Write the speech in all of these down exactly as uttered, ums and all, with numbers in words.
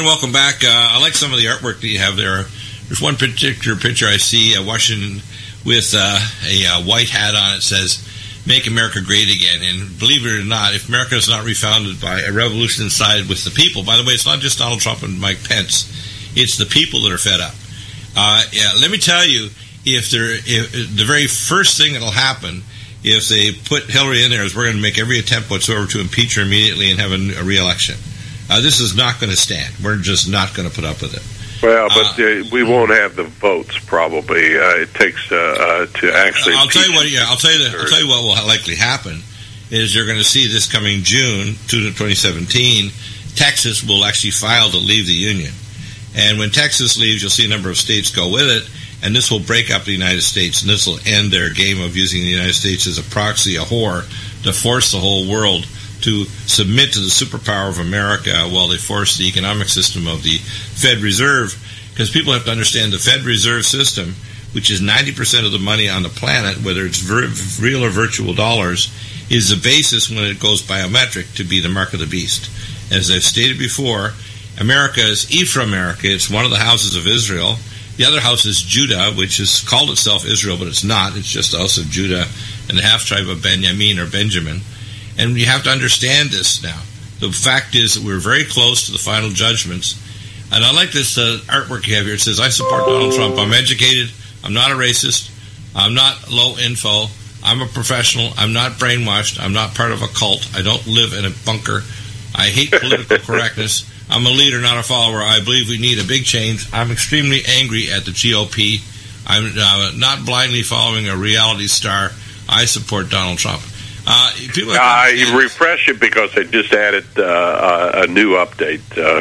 welcome back. Uh, I like some of the artwork that you have there. There's one particular picture I see, uh, Washington with uh, a uh, white hat on it, says, "Make America Great Again." And believe it or not, if America is not refounded by a revolution inside with the people, by the way, it's not just Donald Trump and Mike Pence, it's the people that are fed up. Uh, yeah, let me tell you, if, there, if the very first thing that will happen if they put Hillary in there is we're going to make every attempt whatsoever to impeach her immediately and have a, a re-election. Uh, this is not going to stand. We're just not going to put up with it. Well, but uh, we won't have the votes. Probably uh, it takes uh, uh, to actually. I'll tell you what. Yeah, I'll tell you. The, I'll tell you what will likely happen is you're going to see this coming June twenty seventeen. Texas will actually file to leave the union, and when Texas leaves, you'll see a number of states go with it, and this will break up the United States, and this will end their game of using the United States as a proxy, a whore, to force the whole world to submit to the superpower of America while they force the economic system of the Fed Reserve, because people have to understand the Fed Reserve system, which is ninety percent of the money on the planet, whether it's ver- real or virtual dollars, is the basis when it goes biometric to be the mark of the beast. As I've stated before, America is Ephraim-America. It's one of the houses of Israel. The other house is Judah, which is called itself Israel, but it's not. It's just the house of Judah and the half-tribe of Benjamin or Benjamin. And you have to understand this now. The fact is that we're very close to the final judgments. And I like this uh, artwork you have here. It says, "I support Donald Trump. I'm educated. I'm not a racist. I'm not low info. I'm a professional. I'm not brainwashed. I'm not part of a cult. I don't live in a bunker. I hate political correctness. I'm a leader, not a follower. I believe we need a big change. I'm extremely angry at the G O P. I'm uh, not blindly following a reality star. I support Donald Trump." Uh, people uh, you refresh it because they just added uh, a new update. Uh,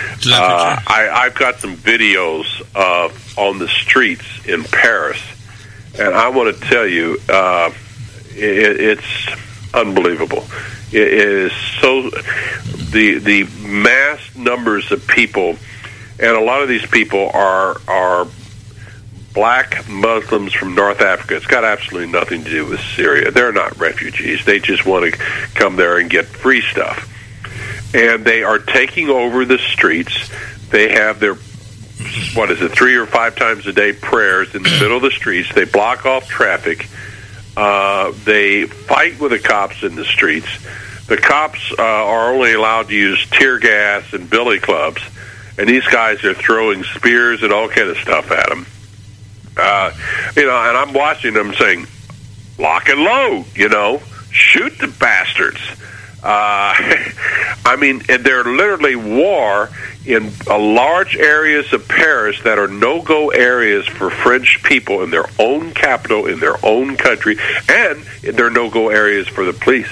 uh, I, I've got some videos uh, on the streets in Paris, and I want to tell you, uh, it, it's unbelievable. It is so the the mass numbers of people, and a lot of these people are are. Black Muslims from North Africa. It's got absolutely nothing to do with Syria. They're not refugees. They just want to come there and get free stuff. And they are taking over the streets. They have their, what is it, three or five times a day prayers in the middle of the streets. They block off traffic. Uh, they fight with the cops in the streets. The cops uh, are only allowed to use tear gas and billy clubs. And these guys are throwing spears and all kind of stuff at them. Uh, you know, and I'm watching them saying, "Lock and load," you know, shoot the bastards. Uh, I mean, and they're literally war in uh, large areas of Paris that are no-go areas for French people in their own capital, in their own country, and they're no-go areas for the police.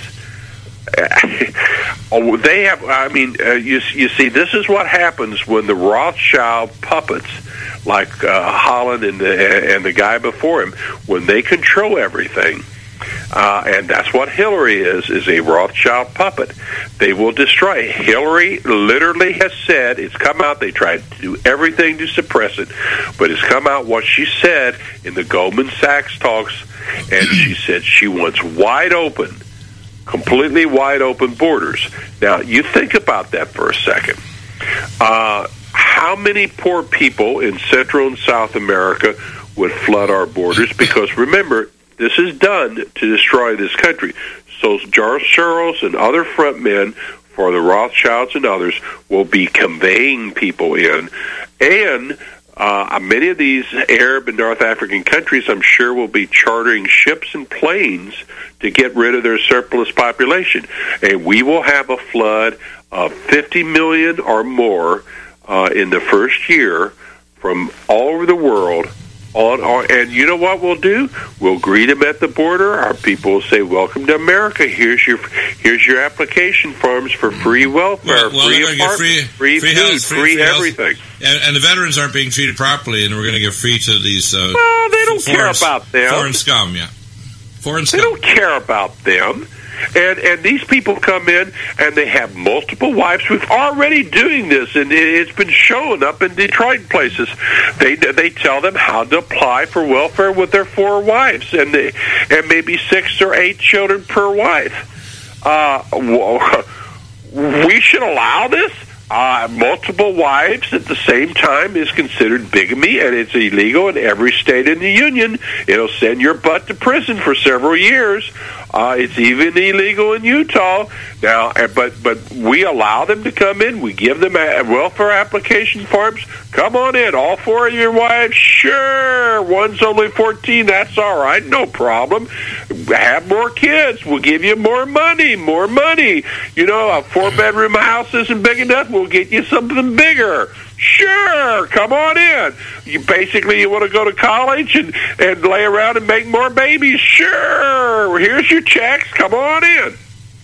Oh, they have, I mean, uh, you, you see, this is what happens when the Rothschild puppets, like uh, Holland and the, and the guy before him, when they control everything, uh, and that's what Hillary is, is a Rothschild puppet. They will destroy. Hillary literally has said, it's come out, they tried to do everything to suppress it, but it's come out what she said in the Goldman Sachs talks, and she said she wants wide open, completely wide open borders. Now, you think about that for a second. Uh, how many poor people in Central and South America would flood our borders? Because remember, this is done to destroy this country. So George Soros and other front men for the Rothschilds and others will be conveying people in. And Uh, many of these Arab and North African countries, I'm sure, will be chartering ships and planes to get rid of their surplus population. And we will have a flood of fifty million or more uh, in the first year from all over the world. On, on, and you know what we'll do? We'll greet them at the border. Our people will say, "Welcome to America. Here's your here's your application forms for free welfare, well, well, free apartment, free, free, free food, house, free, free, free everything." And, and the veterans aren't being treated properly, and we're going to give free to these. Uh, well, they don't foreign, care about them. Foreign scum, yeah. Foreign scum. They don't care about them. And and these people come in and they have multiple wives. We've already doing this, and it's been showing up in Detroit places. They they tell them how to apply for welfare with their four wives, and they, and maybe six or eight children per wife. Uh, we should allow this. Uh, multiple wives at the same time is considered bigamy, and it's illegal in every state in the union. It'll send your butt to prison for several years. Uh, it's even illegal in Utah now, but but we allow them to come in. We give them a welfare application forms. Come on in, all four of your wives. Sure, one's only fourteen. That's all right, no problem. Have more kids. We'll give you more money, more money. You know, a four-bedroom house isn't big enough. We'll get you something bigger. Sure, come on in. You basically you want to go to college and, and lay around and make more babies. Sure, here's your checks. Come on in.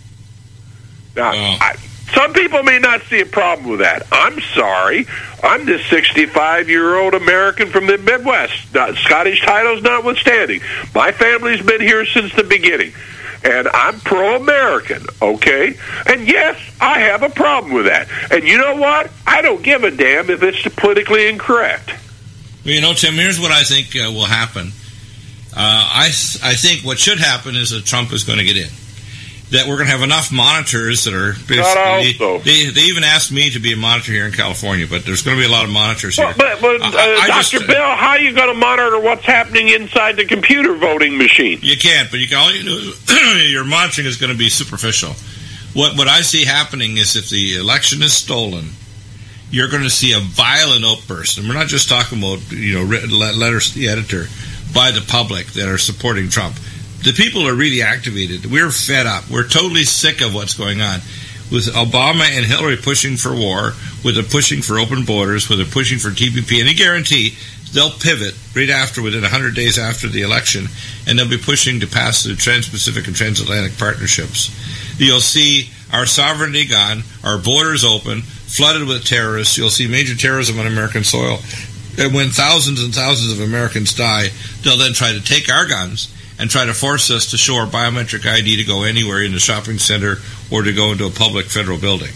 Now, oh. I, some people may not see a problem with that. I'm sorry. I'm this sixty-five-year-old American from the Midwest, not, Scottish titles notwithstanding. My family's been here since the beginning. And I'm pro-American, okay? And yes, I have a problem with that. And you know what? I don't give a damn if it's politically incorrect. Well, you know, Tim, here's what I think uh, will happen. Uh, I I think what should happen is that Trump is going to get in. That we're going to have enough monitors that are basically... They, they even asked me to be a monitor here in California, but there's going to be a lot of monitors here. Well, but, but uh, I, I Doctor Just, Bill, how are you going to monitor what's happening inside the computer voting machine? You can't, but you can, all you do, your monitoring is going to be superficial. What what I see happening is if the election is stolen, you're going to see a violent outburst. And we're not just talking about, you know, letters to the editor by the public that are supporting Trump. The people are really activated. We're fed up. We're totally sick of what's going on. With Obama and Hillary pushing for war, with them pushing for open borders, with them pushing for T P P, and I guarantee they'll pivot right after, within one hundred days after the election, and they'll be pushing to pass the Trans-Pacific and Transatlantic partnerships. You'll see our sovereignty gone, our borders open, flooded with terrorists. You'll see major terrorism on American soil. And when thousands and thousands of Americans die, they'll then try to take our guns and try to force us to show our biometric I D to go anywhere in the shopping center or to go into a public federal building.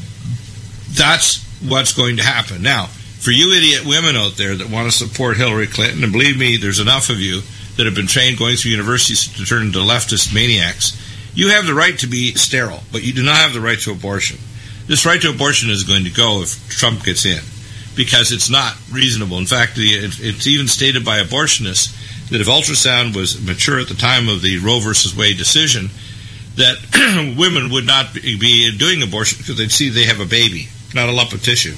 That's what's going to happen. Now, for you idiot women out there that want to support Hillary Clinton, and believe me, there's enough of you that have been trained going through universities to turn into leftist maniacs, you have the right to be sterile, but you do not have the right to abortion. This right to abortion is going to go if Trump gets in, because it's not reasonable. In fact, it's even stated by abortionists that if ultrasound was mature at the time of the Roe versus Wade decision, that women would not be doing abortion because they'd see they have a baby, not a lump of tissue.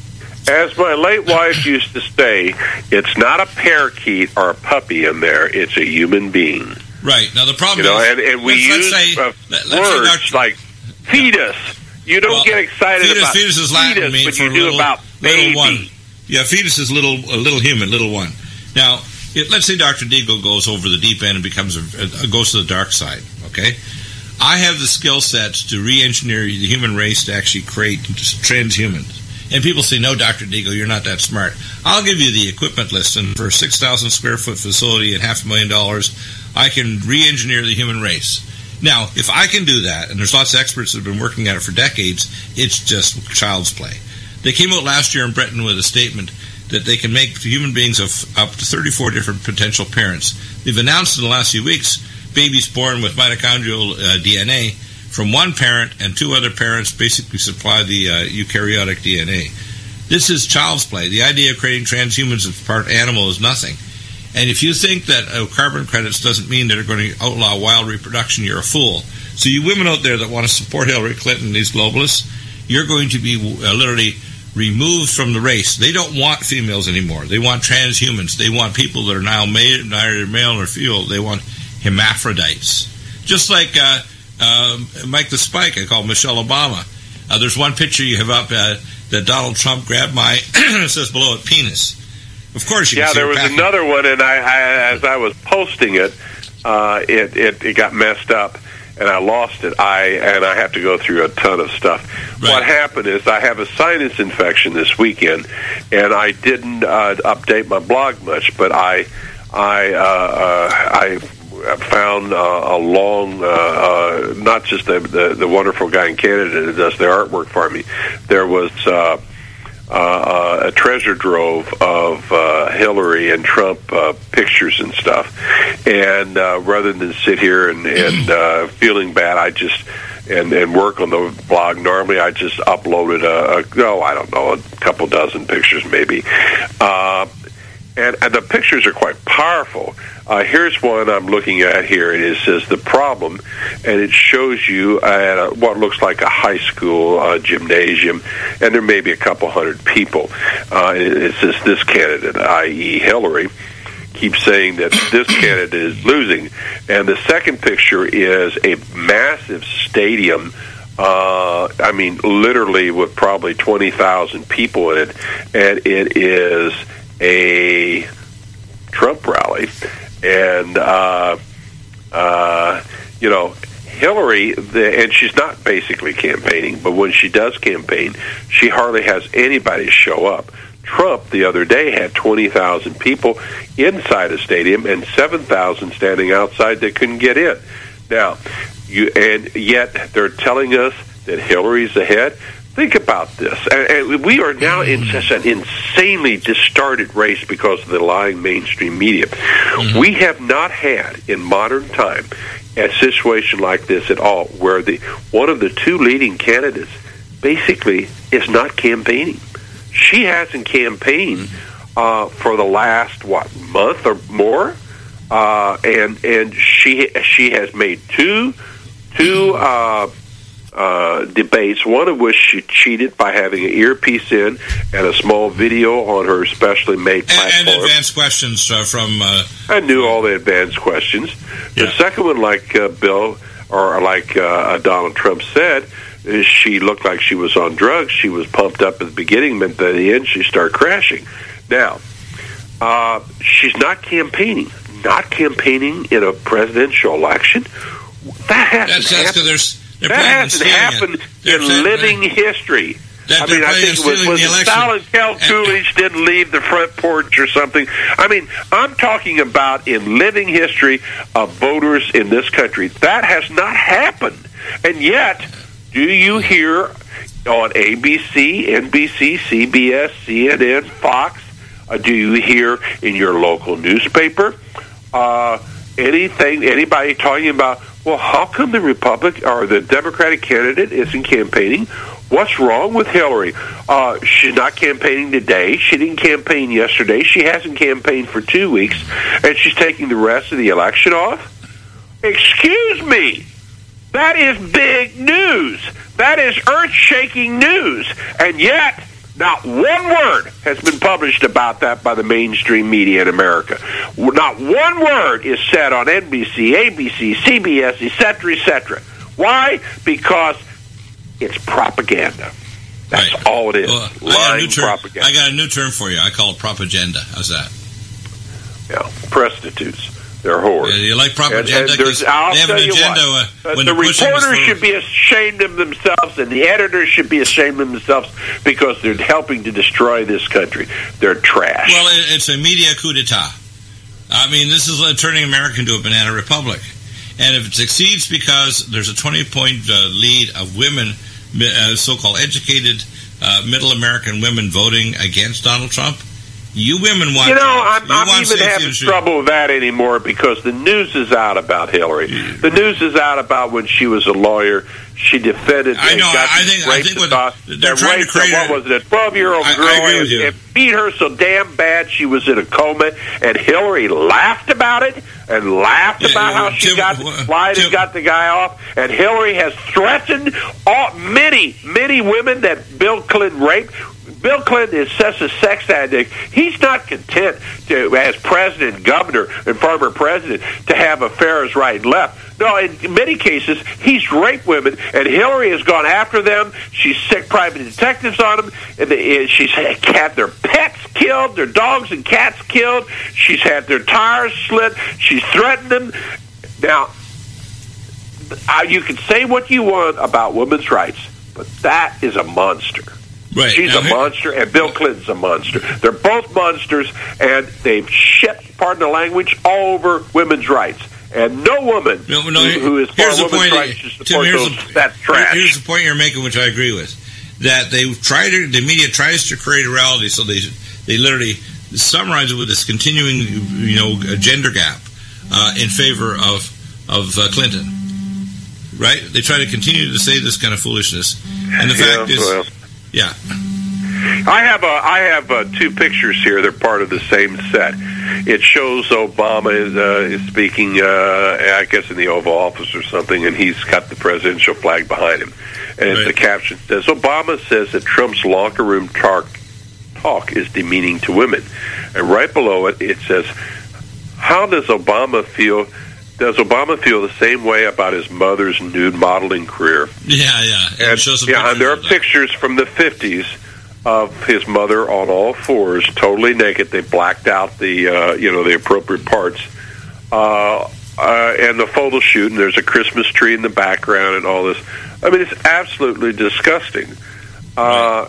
As my late wife used to say, it's not a parakeet or a puppy in there, it's a human being. Right. Now, the problem you know, is... And, and we use say, uh, let, words say like fetus. You don't well, get excited fetus, about fetus, is Latin, fetus, but you do little, about baby. Little one. Yeah, fetus is little, a little human, little one. Now... It, let's say Doctor Deagle goes over the deep end and becomes a, a, goes to the dark side, okay? I have the skill sets to re-engineer the human race to actually create transhumans. And people say, no, Doctor Deagle, you're not that smart. I'll give you the equipment list, and for a six thousand square foot facility and half a million dollars, I can re-engineer the human race. Now, if I can do that, and there's lots of experts that have been working at it for decades, it's just child's play. They came out last year in Britain with a statement that they can make human beings of up to thirty-four different potential parents. They've announced in the last few weeks babies born with mitochondrial uh, D N A from one parent, and two other parents basically supply the uh, eukaryotic D N A. This is child's play. The idea of creating transhumans as part animal is nothing. And if you think that uh, carbon credits doesn't mean that they're going to outlaw wild reproduction, you're a fool. So you women out there that want to support Hillary Clinton and these globalists, you're going to be uh, literally removed from the race. They don't want females anymore. They want transhumans. They want people that are now made, neither male nor female. They want hermaphrodites. Just like uh, uh, Mike the Spike, I call Michelle Obama. Uh, there's one picture you have up uh, that Donald Trump grabbed my, it says below it, penis. Of course you can yeah, see there was packing. Another one, and I, I, as I was posting it, uh, it, it, it got messed up. And I lost it. I and I have to go through a ton of stuff. Right. What happened is I have a sinus infection this weekend, and I didn't uh, update my blog much. But I, I, uh, uh, I found uh, a long, uh, uh, not just the, the the wonderful guy in Canada that does the artwork for me. There was uh, uh, a treasure trove of uh, Hillary and Trump uh, pictures and stuff. And uh, rather than sit here and, and uh, feeling bad, I just and, and work on the blog, normally I just uploaded a, a oh, I don't know, a couple dozen pictures maybe. Uh, and, and the pictures are quite powerful. Uh, here's one I'm looking at here. It says the problem, and it shows you at a, what looks like a high school uh, gymnasium, and there may be a couple hundred people. Uh, it, it says this candidate, that is. Hillary, keeps saying that this candidate is losing. And the second picture is a massive stadium, uh, I mean, literally with probably twenty thousand people in it, and it is a Trump rally. And, uh, uh, you know, Hillary, the, and she's not basically campaigning, but when she does campaign, she hardly has anybody show up. Trump, the other day, had twenty thousand people inside a stadium and seven thousand standing outside that couldn't get in. Now, you and yet they're telling us that Hillary's ahead. Think about this. And, and we are now in such an insanely distorted race because of the lying mainstream media. Mm-hmm. We have not had, in modern time, a situation like this at all, where the one of the two leading candidates basically is not campaigning. She hasn't campaigned uh, for the last, what, month or more? Uh, and and she she has made two, two uh Uh, debates, one of which she cheated by having an earpiece in and a small video on her specially made platform. And, and advanced questions uh, from... Uh, I knew all the advanced questions. Yeah. The second one, like uh, Bill, or like uh, Donald Trump said, is she looked like she was on drugs. She was pumped up at the beginning, but at the end she started crashing. Now, uh, she's not campaigning. Not campaigning in a presidential election? That hasn't that's, that's happened. There's, That hasn't happened in living history. I mean, I think it was, was it Stalin Kel Coolidge didn't leave the front porch or something. I mean, I'm talking about in living history of voters in this country. That has not happened. And yet, do you hear on A B C, N B C, C B S, C N N, Fox, uh, do you hear in your local newspaper uh, anything, anybody talking about, well, how come the Republic or the Democratic candidate isn't campaigning? What's wrong with Hillary? Uh, she's not campaigning today. She didn't campaign yesterday. She hasn't campaigned for two weeks, and she's taking the rest of the election off? Excuse me. That is big news. That is earth-shaking news. And yet, not one word has been published about that by the mainstream media in America. Not one word is said on N B C, A B C, C B S, et cetera, et cetera. Why? Because it's propaganda. That's right. All it is. Well, lying I term, propaganda. I got a new term for you. I call it propaganda. How's that? Yeah, prostitutes. They're whores. Yeah, you like propaganda? And, and I'll they have tell an you agenda what, uh, when the reporters for... should be ashamed of themselves, and the editors should be ashamed of themselves because they're helping to destroy this country. They're trash. Well, it's a media coup d'etat. I mean, this is uh, turning America into a banana republic. And if it succeeds because there's a twenty-point uh, lead of women, uh, so-called educated uh, middle American women voting against Donald Trump, you women want... You know, I'm, you I'm want even having trouble with that anymore because the news is out about Hillary. The news is out about when she was a lawyer. She defended... I know, got I think, I think what the, they're trying to create... What was it, a twelve-year-old girl I, I and, and beat her so damn bad she was in a coma, and Hillary laughed about it and laughed yeah, about how she Tim, got uh, lied Tim, and got the guy off, and Hillary has threatened all, many, many women that Bill Clinton raped. Bill Clinton is such a sex addict. He's not content to, as president, governor, and former president, to have affairs right and left. No, in many cases, he's raped women, and Hillary has gone after them. She's sick private detectives on them. And they, she's had their pets killed, their dogs and cats killed. She's had their tires slit. She's threatened them. Now, you can say what you want about women's rights, but that is a monster. Right. She's now, a monster, and Bill Clinton's a monster. They're both monsters, and they've shit, pardon the language, all over women's rights. And no woman no, no, who, who is for women's point, rights should support Tim, here's those. The, that's trash. Here's the point you're making, which I agree with. That they try to, the media tries to create a reality, so they they literally summarize it with this continuing, you know, gender gap uh, in favor of of uh, Clinton. right? They try to continue to say this kind of foolishness. And the fact yeah, is, well, yeah. I have a, I have uh, two pictures here. They're part of the same set. It shows Obama is, uh, is speaking, uh, I guess, in the Oval Office or something, and he's got the presidential flag behind him. And right. The caption says, Obama says that Trump's locker room talk, talk is demeaning to women. And right below it, it says, how does Obama feel... Does Obama feel the same way about his mother's nude modeling career? Yeah, yeah. And, and, shows yeah, and there are pictures from the fifties of his mother on all fours, totally naked. They blacked out the, uh, you know, the appropriate parts. Uh, uh, and the photo shoot, and there's a Christmas tree in the background and all this. I mean, it's absolutely disgusting. Uh,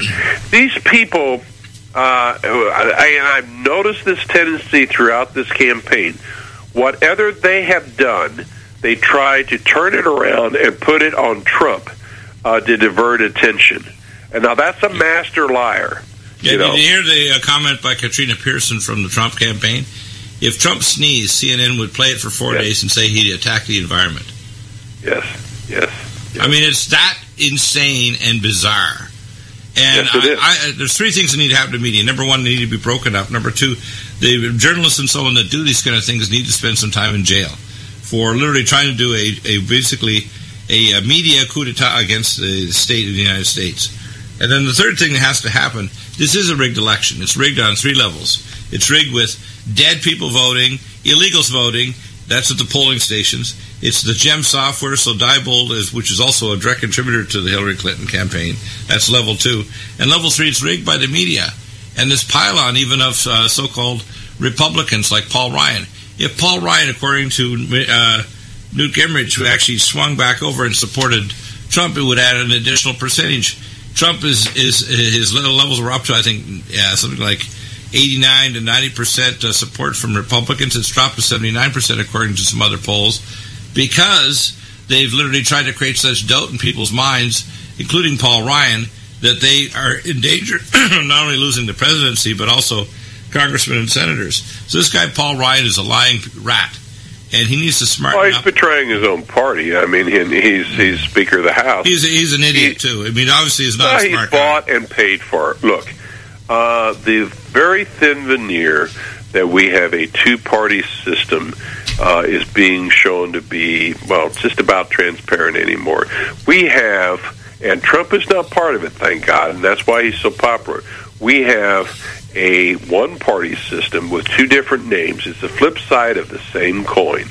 these people, uh, I, and I've noticed this tendency throughout this campaign. Whatever they have done, they try to turn it around and put it on Trump uh, to divert attention. And now that's a master liar. Yeah, you know? Did you hear the uh, comment by Katrina Pearson from the Trump campaign? If Trump sneezed, C N N would play it for four yes. days and say he attacked the environment. Yes, yes, yes. I mean, it's that insane and bizarre. And yes, it is. I, I, there's three things that need to happen to media. Number one, they need to be broken up. Number two, the journalists and so on that do these kind of things need to spend some time in jail for literally trying to do a, a basically a, a media coup d'etat against the state of the United States. And then the third thing that has to happen, this is a rigged election. It's rigged on three levels. It's rigged with dead people voting, illegals voting. That's at the polling stations. It's the GEM software, so Diebold, is, which is also a direct contributor to the Hillary Clinton campaign. That's level two. And level three, it's rigged by the media. And this pile-on even of uh, so-called Republicans like Paul Ryan. If Paul Ryan, according to uh, Newt Gingrich, who actually swung back over and supported Trump, it would add an additional percentage. Trump is, is his levels are up to, I think, yeah, something like eighty-nine to ninety percent uh, support from Republicans. It's dropped to seventy-nine percent according to some other polls because they've literally tried to create such doubt in people's minds, including Paul Ryan, that they are in danger of not only losing the presidency but also congressmen and senators. So this guy Paul Ryan is a lying rat, and he needs to smarten up. Well, he's up. betraying his own party. I mean, he's he's Speaker of the House. He's he's an idiot he, too. I mean, obviously he's not well, a smart he's bought guy. and paid for it. Look, uh, the very thin veneer that we have a two-party system uh, is being shown to be, well, just about transparent anymore. We have, and Trump is not part of it, thank God, and that's why he's so popular. We have a one-party system with two different names. It's the flip side of the same coin.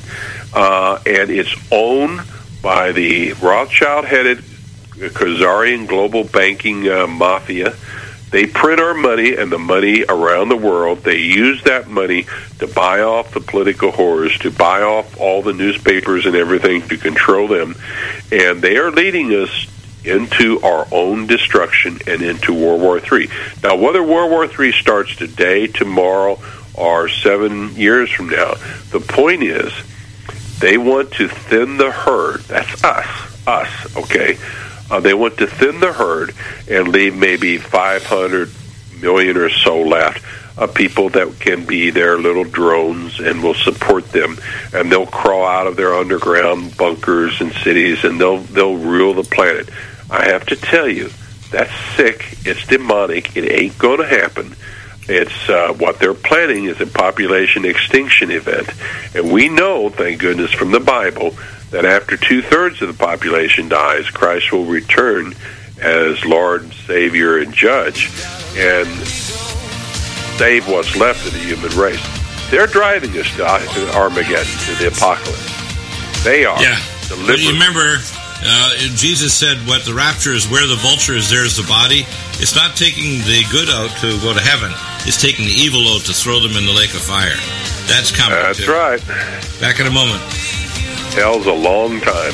Uh, and it's owned by the Rothschild-headed Khazarian global banking uh, mafia. They print our money and the money around the world. They use that money to buy off the political whores, to buy off all the newspapers and everything, to control them. And they are leading us into our own destruction and into World War Three. Now, whether World War Three starts today, tomorrow, or seven years from now, the point is they want to thin the herd. That's us, us, okay? Uh, they want to thin the herd and leave maybe five hundred million or so left of people that can be their little drones and will support them, and they'll crawl out of their underground bunkers and cities, and they'll they'll rule the planet. I have to tell you, that's sick. It's demonic. It ain't going to happen. It's uh, what they're planning is a population extinction event, and we know, thank goodness, from the Bible, that after two-thirds of the population dies, Christ will return as Lord, and Savior, and Judge, and save what's left of the human race. They're driving us to Armageddon, to the apocalypse. They are. Yeah. Well, you remember, uh, Jesus said, what the rapture is where the vulture is, there's the body. It's not taking the good out to go to heaven. It's taking the evil out to throw them in the lake of fire. That's coming, That's too. right. Back in a moment. Hell's a long time.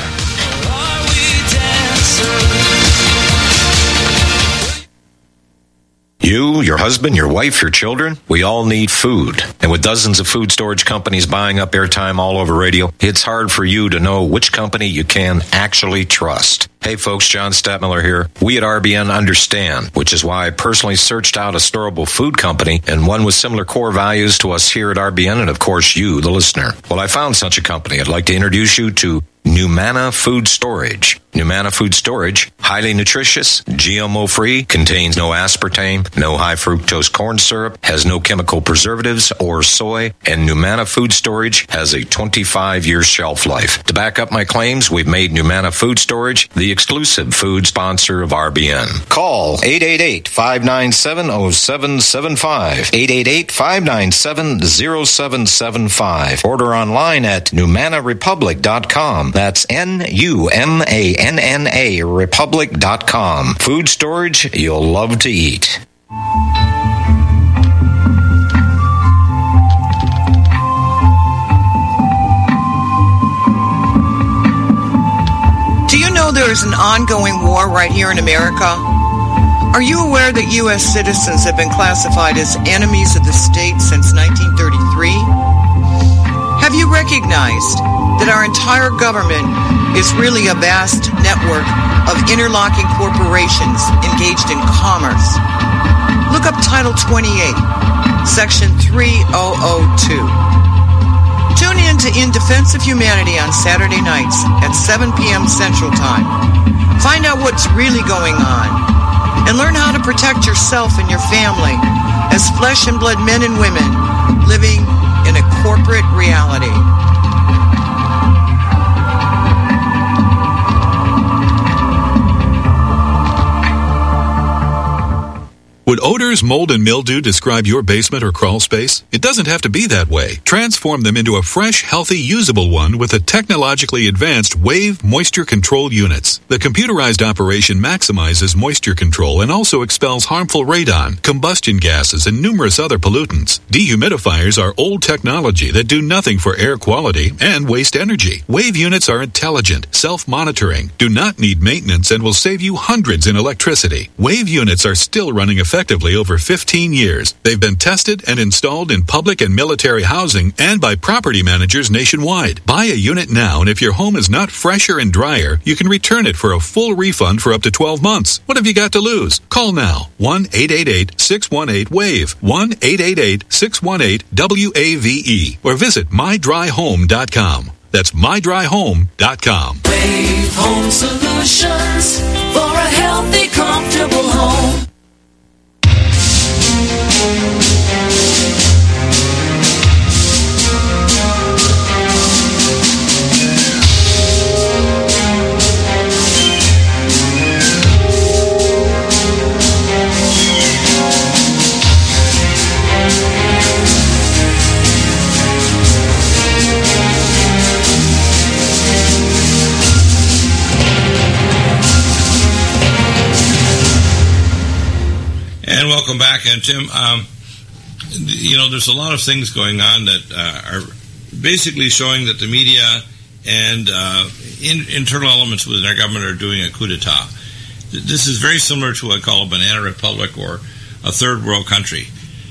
You, your husband, your wife, your children, we all need food. And with dozens of food storage companies buying up airtime all over radio, it's hard for you to know which company you can actually trust. Hey folks, John Stadtmiller here. We at R B N understand, which is why I personally searched out a storable food company and one with similar core values to us here at R B N and of course you, the listener. Well, I found such a company. I'd like to introduce you to Numana Food Storage. Numana Food Storage, highly nutritious, G M O-free, contains no aspartame, no high fructose corn syrup, has no chemical preservatives or soy, and Numana Food Storage has a twenty-five year shelf life. To back up my claims, we've made Numana Food Storage the exclusive food sponsor of R B N. Call eight eight eight, five nine seven, zero seven seven five, eight eight eight, five nine seven, zero seven seven five. Order online at numana republic dot com. That's N U M A N N A republic dot com. Food storage you'll love to eat. Do you know there is an ongoing war right here in America? Are you aware that U S citizens have been classified as enemies of the state since nineteen thirty-three? Have you recognized that our entire government is really a vast network of interlocking corporations engaged in commerce? Look up Title twenty-eight, Section three thousand two. Tune in to In Defense of Humanity on Saturday nights at seven p.m. Central Time. Find out what's really going on and learn how to protect yourself and your family as flesh and blood men and women living in a corporate reality. Would odors, mold, and mildew describe your basement or crawl space? It doesn't have to be that way. Transform them into a fresh, healthy, usable one with the technologically advanced Wave Moisture Control Units. The computerized operation maximizes moisture control and also expels harmful radon, combustion gases, and numerous other pollutants. Dehumidifiers are old technology that do nothing for air quality and waste energy. Wave units are intelligent, self-monitoring, do not need maintenance, and will save you hundreds in electricity. Wave units are still running effectively over fifteen years. They've been tested and installed in public and military housing and by property managers nationwide. Buy a unit now, and if your home is not fresher and drier, you can return it for a full refund for up to twelve months. What have you got to lose? Call now. one eight eight eight, six one eight, WAVE. one eight eight eight, six one eight, W A V E. Or visit my dry home dot com. That's my dry home dot com. Wave Home Solutions for a healthy, comfortable home. And welcome back. And Tim, um, you know, there's a lot of things going on that uh, are basically showing that the media and uh, in, internal elements within our government are doing a coup d'etat. This is very similar to what I call a banana republic or a third world country.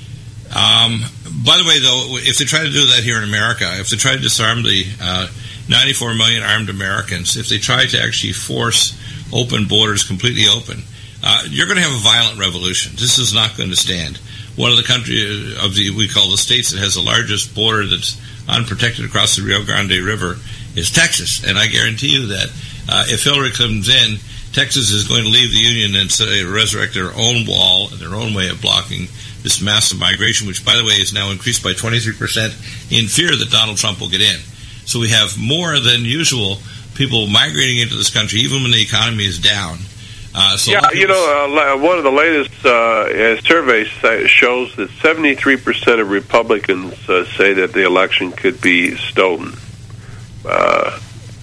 Um, by the way, though, if they try to do that here in America, if they try to disarm the uh, ninety-four million armed Americans, if they try to actually force open borders completely open, Uh, you're going to have a violent revolution. This is not going to stand. One of the countries of the we call the states that has the largest border that's unprotected across the Rio Grande River is Texas, and I guarantee you that uh, if Hillary comes in, Texas is going to leave the Union and say, resurrect their own wall and their own way of blocking this massive migration, which, by the way, is now increased by twenty-three percent in fear that Donald Trump will get in. So we have more than usual people migrating into this country, even when the economy is down. Uh, so yeah, you know, uh, one of the latest uh, surveys shows that seventy-three percent of Republicans uh, say that the election could be stolen uh,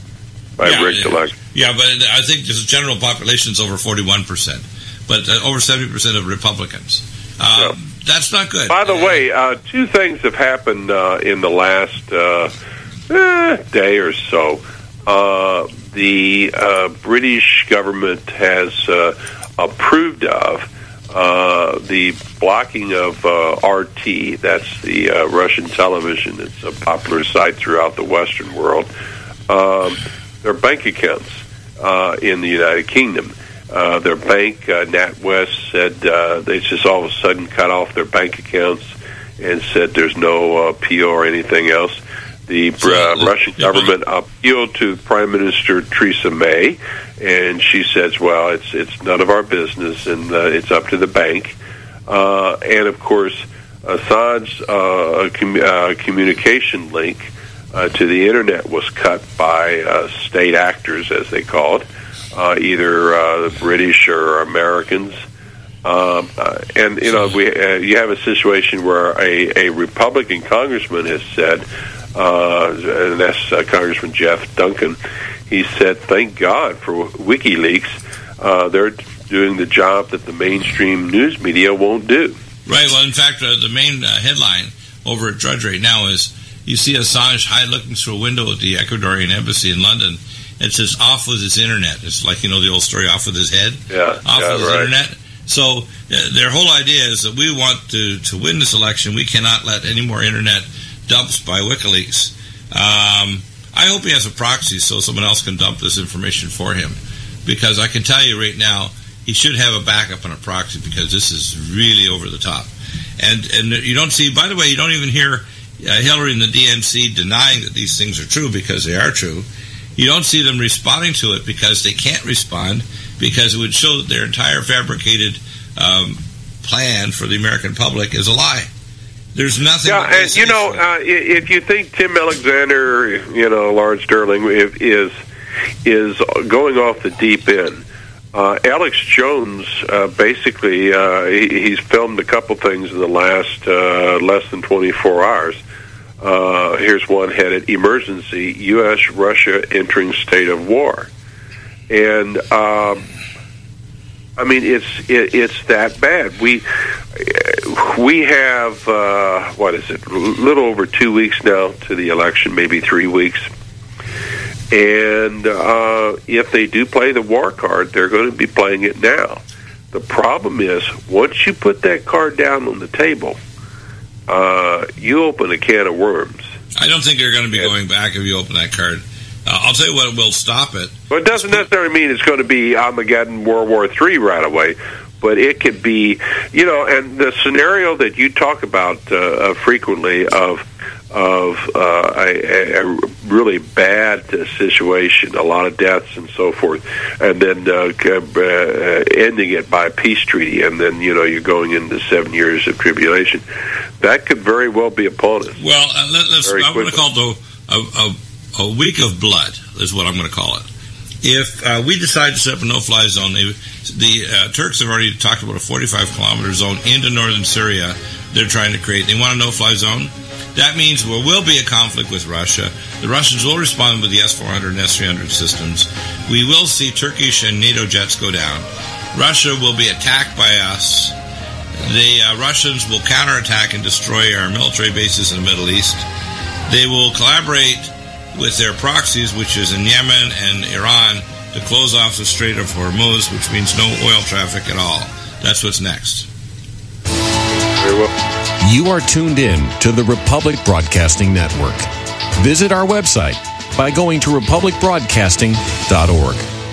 by yeah, rigged election. Yeah, but I think the general population is over forty-one percent, but uh, over seventy percent of Republicans. Uh, yeah. That's not good. By the uh, way, uh, two things have happened uh, in the last uh, eh, day or so. Uh, the uh, British government has uh, approved of uh, the blocking of uh, R T, that's the uh, Russian television. It's a popular site throughout the Western world. Um, their bank accounts uh, in the United Kingdom. Uh, their bank, uh, NatWest, said uh, they just all of a sudden cut off their bank accounts and said there's no uh, P O or anything else. The uh, Russian government appealed to Prime Minister Theresa May, and she says, well, it's it's none of our business, and uh, it's up to the bank. Uh, and, of course, Assange's uh, com- uh, communication link uh, to the Internet was cut by uh, state actors, as they call it, uh, either uh, the British or Americans. Um, uh, and, you know, we uh, you have a situation where a, a Republican congressman has said, uh, and that's uh, Congressman Jeff Duncan, he said, thank God for WikiLeaks. Uh, they're doing the job that the mainstream news media won't do. Right. Well, in fact, uh, the main uh, headline over at Drudge right now is you see Assange hide looking through a window at the Ecuadorian embassy in London. It says, off with his Internet. It's like, you know, the old story, off with his head. Yeah. Off yeah, with his right. Internet. So uh, their whole idea is that we want to, to win this election. We cannot let any more Internet dumps by WikiLeaks. Um, I hope he has a proxy so someone else can dump this information for him. Because I can tell you right now, he should have a backup on a proxy because this is really over the top. And and you don't see, by the way, you don't even hear uh, Hillary and the D N C denying that these things are true because they are true. You don't see them responding to it because they can't respond because it would show that their entire fabricated um, plan for the American public is a lie. There's nothing. Yeah, and you know, uh, if you think Tim Alexander, you know, Lawrence Sterling is is going off the deep end, uh, Alex Jones uh, basically uh, he, he's filmed a couple things in the last uh, less than twenty-four hours. Uh, here's one headed "Emergency: U S Russia entering state of war," and um, I mean it's it, it's that bad. We we have uh, what is it? A little over two weeks now to the election, maybe three weeks. And uh, if they do play the war card, they're going to be playing it now. The problem is, once you put that card down on the table, uh, you open a can of worms. I don't think they're going to be going back if you open that card. Uh, I'll tell you what will stop it. Well, it doesn't necessarily mean it's going to be Armageddon World War Three right away, but it could be, you know, and the scenario that you talk about uh, frequently of of uh, a, a really bad situation, a lot of deaths and so forth, and then uh, uh, ending it by a peace treaty, and then, you know, you're going into seven years of tribulation. That could very well be upon us. Well, uh, let, let's, I'm going to call it a, a, a week of blood, is what I'm going to call it. If uh, we decide to set up a no-fly zone, they, the uh, Turks have already talked about a forty-five kilometer zone into northern Syria they're trying to create. They want a no-fly zone. That means there will be a conflict with Russia. The Russians will respond with the S four hundred and S three hundred systems. We will see Turkish and NATO jets go down. Russia will be attacked by us. The uh, Russians will counterattack and destroy our military bases in the Middle East. They will collaborate with their proxies, which is in Yemen and Iran, to close off the Strait of Hormuz, which means no oil traffic at all. That's what's next. Very well. You are tuned in to the Republic Broadcasting Network. Visit our website by going to republic broadcasting dot org.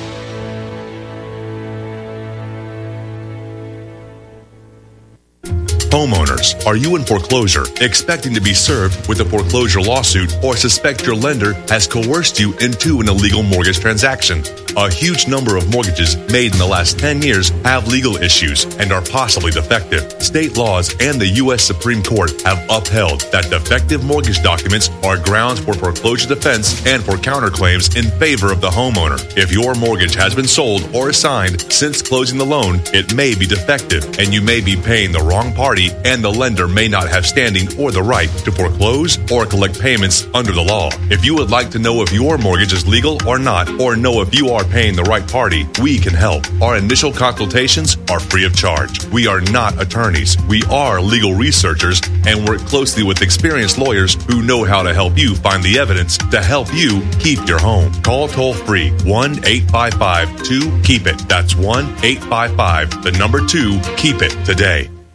Homeowners, are you in foreclosure, expecting to be served with a foreclosure lawsuit, or suspect your lender has coerced you into an illegal mortgage transaction? A huge number of mortgages made in the last ten years have legal issues and are possibly defective. State laws and the U S Supreme Court have upheld that defective mortgage documents are grounds for foreclosure defense and for counterclaims in favor of the homeowner. If your mortgage has been sold or assigned since closing the loan, it may be defective and you may be paying the wrong party, and the lender may not have standing or the right to foreclose or collect payments under the law. If you would like to know if your mortgage is legal or not, or know if you are paying the right party, we can help. Our initial consultations are free of charge. We are not attorneys. We are legal researchers and work closely with experienced lawyers who know how to help you find the evidence to help you keep your home. Call toll free one eight five five two keep it. That's one eight five five the number two keep it today.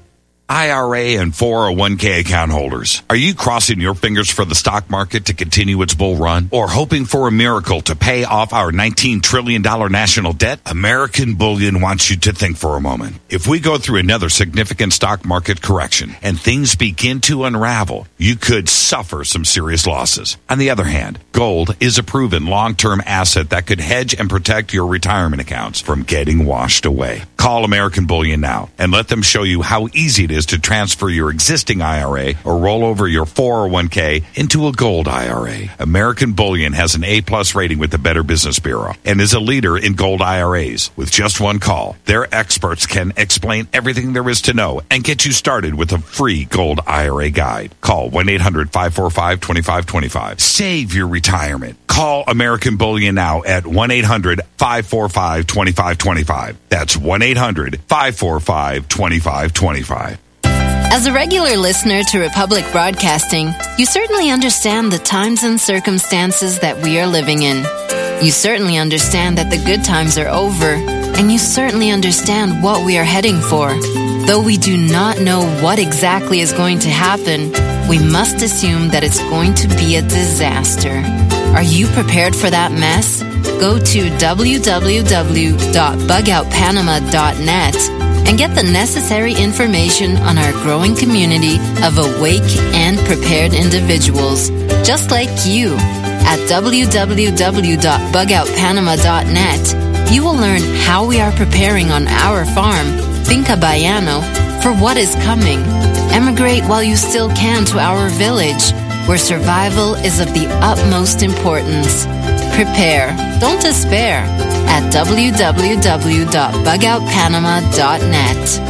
I R A and four oh one k account holders, are you crossing your fingers for the stock market to continue its bull run? Or hoping for a miracle to pay off our nineteen trillion dollars national debt? American Bullion wants you to think for a moment. If we go through another significant stock market correction and things begin to unravel, you could suffer some serious losses. On the other hand, gold is a proven long-term asset that could hedge and protect your retirement accounts from getting washed away. Call American Bullion now and let them show you how easy it is to transfer your existing I R A or roll over your four oh one k into a gold I R A. American Bullion has an A-plus rating with the Better Business Bureau and is a leader in gold I R As. With just one call, their experts can explain everything there is to know and get you started with a free gold I R A guide. Call one eight hundred five four five two five two five. Save your retirement. Call American Bullion now at one eight hundred five four five two five two five. That's one eight hundred five four five two five two five. As a regular listener to Republic Broadcasting, you certainly understand the times and circumstances that we are living in. You certainly understand that the good times are over, and you certainly understand what we are heading for. Though we do not know what exactly is going to happen, we must assume that it's going to be a disaster. Are you prepared for that mess? Go to w w w dot bug out panama dot net and get the necessary information on our growing community of awake and prepared individuals, just like you. At w w w dot bug out panama dot net, you will learn how we are preparing on our farm, Finca Bayano, for what is coming. Emigrate while you still can to our village, where survival is of the utmost importance. Prepare, don't despair, at w w w dot bug out panama dot net.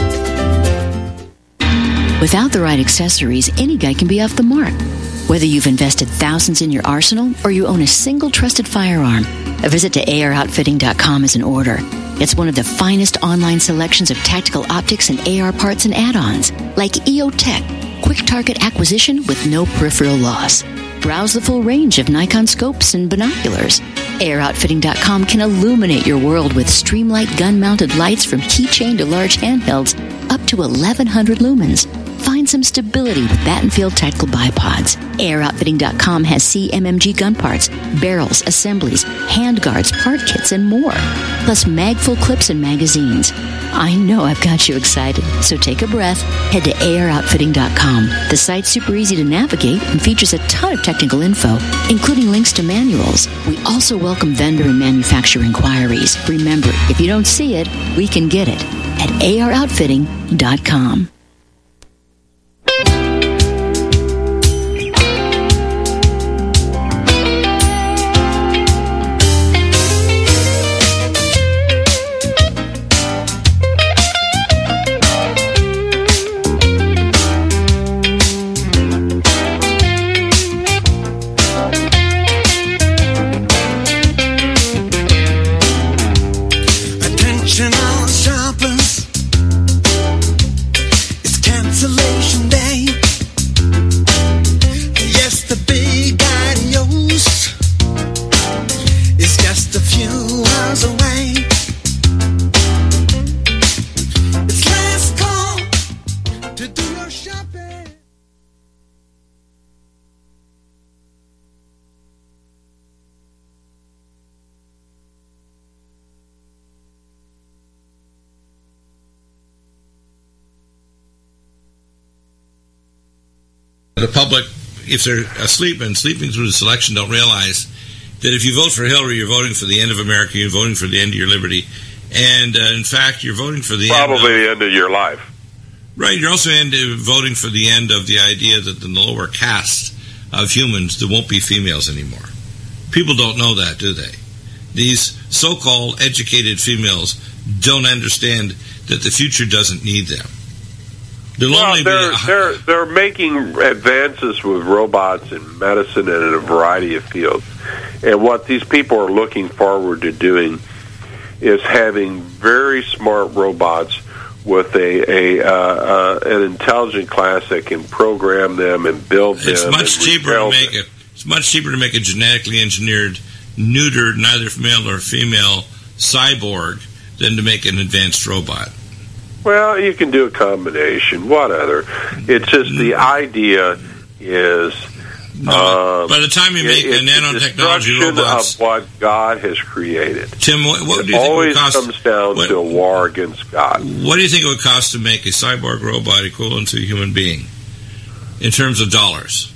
Without the right accessories, any guy can be off the mark. Whether you've invested thousands in your arsenal or you own a single trusted firearm, a visit to A R outfitting dot com is in order. It's one of the finest online selections of tactical optics and A R parts and add-ons, like E O Tech, quick target acquisition with no peripheral loss. Browse the full range of Nikon scopes and binoculars. A R outfitting dot com can illuminate your world with Streamlight gun-mounted lights from keychain to large handhelds up to eleven hundred lumens. Find some stability with Battenfield tactical bipods. A R outfitting dot com has C M M G gun parts, barrels, assemblies, handguards, part kits, and more. Plus mag-full clips and magazines. I know I've got you excited, so take a breath. Head to A R outfitting dot com. The site's super easy to navigate and features a ton of technical info, including links to manuals. We also welcome vendor and manufacturer inquiries. Remember, if you don't see it, we can get it at A R outfitting dot com. The public, if they're asleep and sleeping through the selection, don't realize that if you vote for Hillary, you're voting for the end of America, you're voting for the end of your liberty, and uh, in fact, you're voting for the probably end of, the end of your life. Right, you're also end, uh, voting for the end of the idea that in the lower caste of humans, there won't be females anymore. People don't know that, do they? These so-called educated females don't understand that the future doesn't need them. There'll well, only they're, be a, they're, they're making advances with robots in medicine and in a variety of fields. And what these people are looking forward to doing is having very smart robots with a, a uh, uh, an intelligent class that can program them and build them. It's much and cheaper to make them. it. It's much cheaper to make a genetically engineered, neutered, neither male nor female cyborg than to make an advanced robot. Well, you can do a combination. What other? It's just the idea is... No, uh, by the time you make it, the nanotechnology robots... of what God has created. Tim, what, what it do you think always it would cost, comes down what, to a war against God. What do you think it would cost to make a cyborg robot equivalent to a human being in terms of dollars?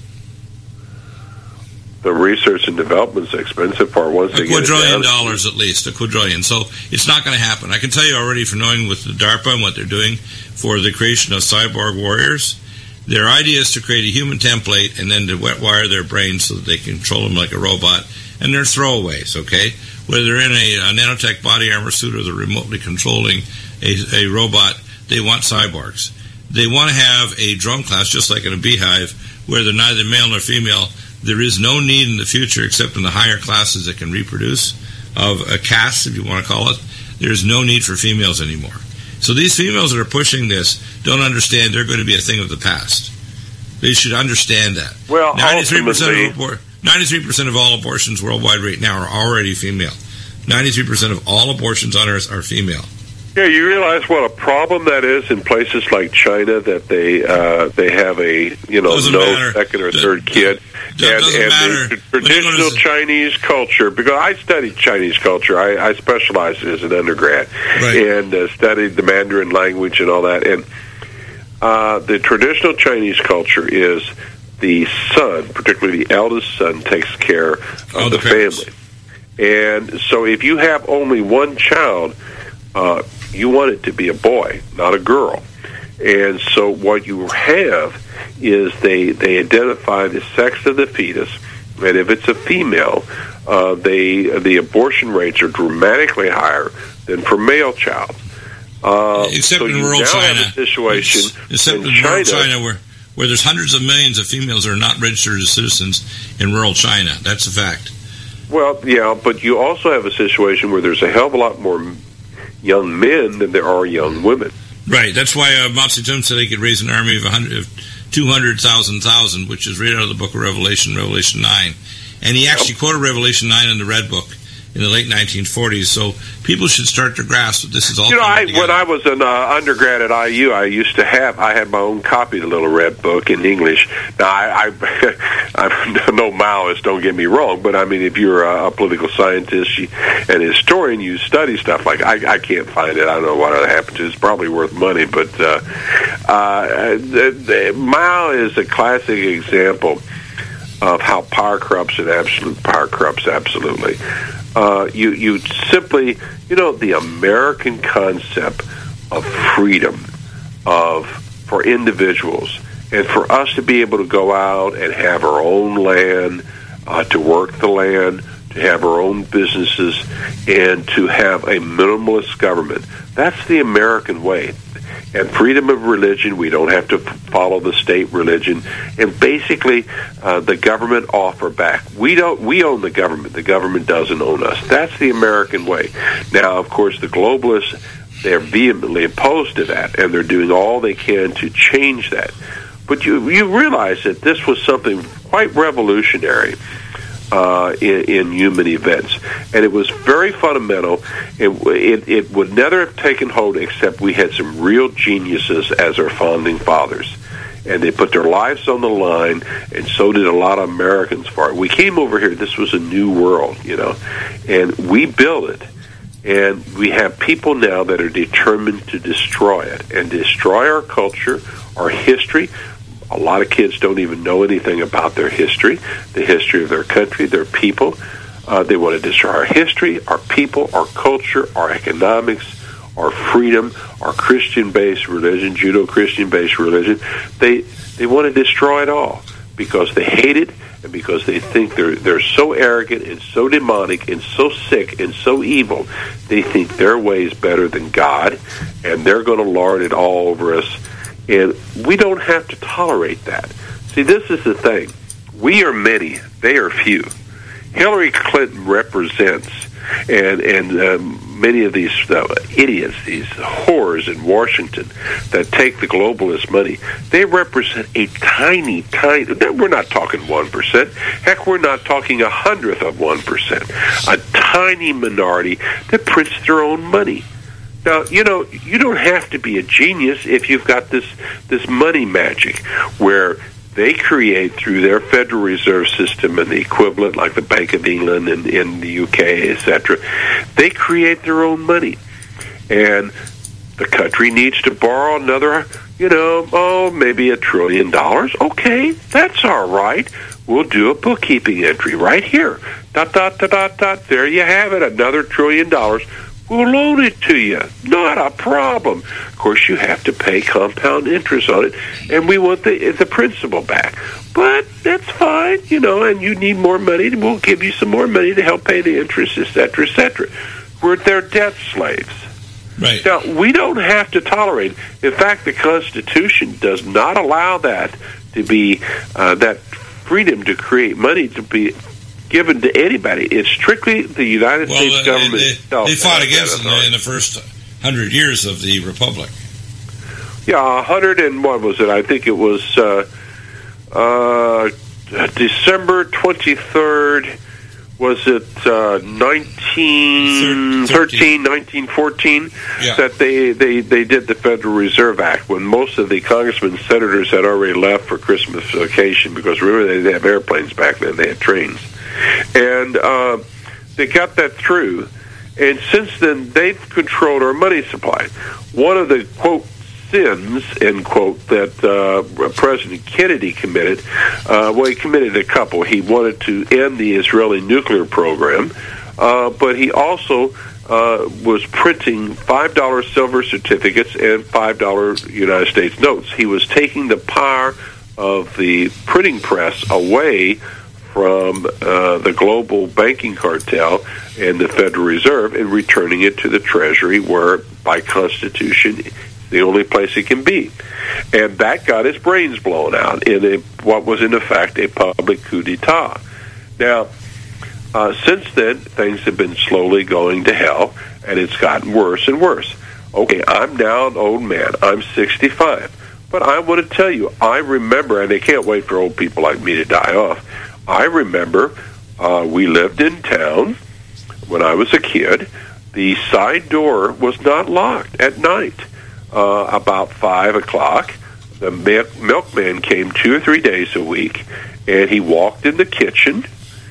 The research and development is expensive for once a they get it quadrillion down. dollars at least, a quadrillion. So it's not going to happen. I can tell you already from knowing with the DARPA and what they're doing for the creation of cyborg warriors, their idea is to create a human template and then to wet wire their brains so that they can control them like a robot. And they're throwaways, okay? Whether they're in a, a nanotech body armor suit or they're remotely controlling a, a robot, they want cyborgs. They want to have a drone class, just like in a beehive, where they're neither male nor female. There is no need in the future, except in the higher classes that can reproduce, of a caste, if you want to call it. There's no need for females anymore. So these females that are pushing this don't understand they're going to be a thing of the past. They should understand that. Well, ninety-three percent of abor- ninety-three percent of all abortions worldwide right now are already female. ninety-three percent of all abortions on Earth are female. Yeah, you realize what a problem that is in places like China, that they uh, they have a you know Doesn't no matter. second or third kid, That and, doesn't and matter. the traditional Chinese culture. Because I studied Chinese culture, I, I specialized as an undergrad, Right. and uh, studied the Mandarin language and all that. And uh, the traditional Chinese culture is the son, particularly the eldest son, takes care of All the, the parents. family. And so, if you have only one child, uh, you want it to be a boy, not a girl. And so what you have is they, they identify the sex of the fetus, and if it's a female, uh, they the abortion rates are dramatically higher than for male child. Uh, Except so in you rural now China. have a situation Except in, in China, rural China where, where there's hundreds of millions of females that are not registered as citizens in rural China. That's a fact. Well, yeah, but you also have a situation where there's a hell of a lot more young men than there are young women. Right. That's why uh, Mao Zedong said he could raise an army of, one hundred, of two hundred thousand thousand, which is right out of the book of Revelation, Revelation nine. And he actually quoted Revelation nine in the Red Book in the late nineteen forties. So people should start to grasp that this is all You know, I, coming when together. I was an uh, undergrad at I U, I used to have, I had my own copy of the Little Red Book in English. Now, I, I, I'm no Maoist, don't get me wrong, but I mean, if you're a, a political scientist you, and a historian, you study stuff like, I, I can't find it, I don't know what happened to it, it's probably worth money, but uh, uh, the, the, Mao is a classic example of how power corrupts and absolute power corrupts absolutely. Uh, you, you simply, you know, the American concept of freedom of for individuals and for us to be able to go out and have our own land, uh, to work the land, to have our own businesses, and to have a minimalist government. That's the American way. And freedom of religion, we don't have to follow the state religion. And basically, uh, the government offer back. We don't. We own the government. The government doesn't own us. That's the American way. Now, of course, the globalists, they're vehemently opposed to that, and they're doing all they can to change that. But you you realize that this was something quite revolutionary Uh, in, in human events, and it was very fundamental. It, it, it would never have taken hold except we had some real geniuses as our founding fathers, and they put their lives on the line, and so did a lot of Americans for it. We came over here, this was a new world, you know, and we built it, and we have people now that are determined to destroy it, and destroy our culture, our history. A lot of kids don't even know anything about their history, the history of their country, their people. Uh, they want to destroy our history, our people, our culture, our economics, our freedom, our Christian-based religion, Judo-Christian-based religion. They they want to destroy it all because they hate it and because they think they're they're so arrogant and so demonic and so sick and so evil. They think their way is better than God, and they're going to lord it all over us. And we don't have to tolerate that. See, this is the thing. We are many. They are few. Hillary Clinton represents, and and um, many of these uh, idiots, these whores in Washington that take the globalist money, they represent a tiny, tiny, we're not talking one percent. Heck, we're not talking a hundredth of one percent. A tiny minority that prints their own money. Now, you know, you don't have to be a genius if you've got this this money magic where they create through their Federal Reserve System and the equivalent like the Bank of England and in the U K, et cetera. They create their own money. And the country needs to borrow another, you know, oh, maybe a trillion dollars. Okay, that's all right. We'll do a bookkeeping entry right here. Dot, dot, dot, dot, dot. There you have it, another trillion dollars. We'll loan it to you. Not a problem. Of course, you have to pay compound interest on it, and we want the the principal back. But that's fine, you know, and you need more money, we'll give you some more money to help pay the interest, et cetera, et cetera. We're their debt slaves. Right. Now, we don't have to tolerate. In fact, the Constitution does not allow that to be, uh, that freedom to create money to be given to anybody. It's strictly the United well, States uh, government they, itself. They fought against it in the, in the first hundred years of the Republic. Yeah, a hundred and what was it? I think it was uh, uh, December twenty-third. Was it uh, nineteen thirteen, nineteen fourteen yeah. that they, they, they did the Federal Reserve Act when most of the congressmen and senators had already left for Christmas vacation because remember they didn't have airplanes back then, they had trains. And uh, they got that through. And since then, they've controlled our money supply. One of the, quote, sins, end quote, that uh, President Kennedy committed, uh, well, he committed a couple. He wanted to end the Israeli nuclear program, uh, but he also uh, was printing five dollar silver certificates and five dollar United States notes. He was taking the power of the printing press away from uh, the global banking cartel and the Federal Reserve and returning it to the Treasury where, by Constitution, the only place it can be. And that got his brains blown out in a, what was in effect a public coup d'etat. Now, uh, since then, things have been slowly going to hell, and it's gotten worse and worse. Okay, I'm now an old man. I'm sixty-five. But I want to tell you, I remember, and they can't wait for old people like me to die off, I remember uh, we lived in town when I was a kid. The side door was not locked at night. Uh, about five o'clock, the milk- milkman came two or three days a week, and he walked in the kitchen,